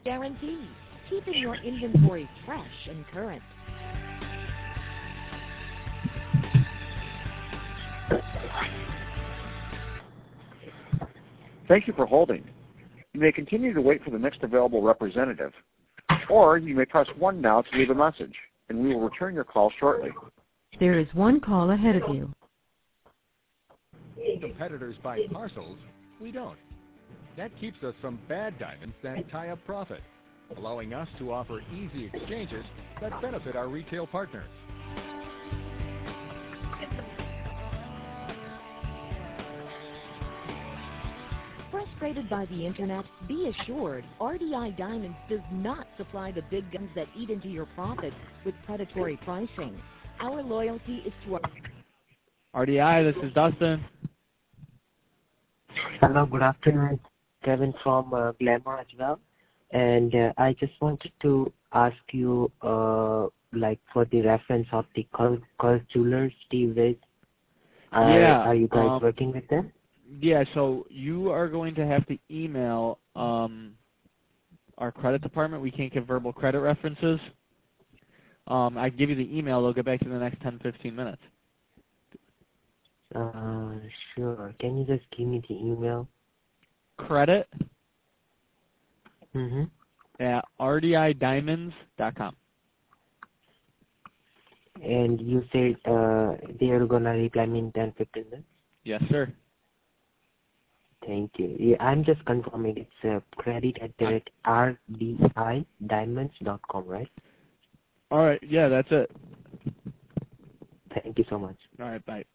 Guarantee, keeping your inventory fresh and current. Thank you for holding. You may continue to wait for the next available representative, or you may press 1 now to leave a message, and we will return your call shortly. There is one call ahead of you. Competitors buy parcels, we don't. That keeps us from bad diamonds that tie up profit, allowing us to offer easy exchanges that benefit our retail partners. Frustrated by the internet? Be assured, RDI Diamonds does not supply the big guns that eat into your profits with predatory pricing. Our loyalty is to our... RDI, this is Dustin. Hello, good afternoon. Kevin from Glamour as well. And I just wanted to ask you, like for the reference of the Curse Jewelers, Steve Riz. Are you guys working with them? Yeah, so you are going to have to email our credit department. We can't give verbal credit references. I can give you the email. They'll get back to you in the next 10, 15 minutes. Sure. Can you just give me the email? Credit Mm-hmm. at rdidiamonds.com. And you said they are going to reply me in 10, 15 minutes? Yes, sir. Thank you. Yeah, I'm just confirming it's credit at rdidiamonds.com, right? All right. Yeah, that's it. Thank you so much. All right. Bye.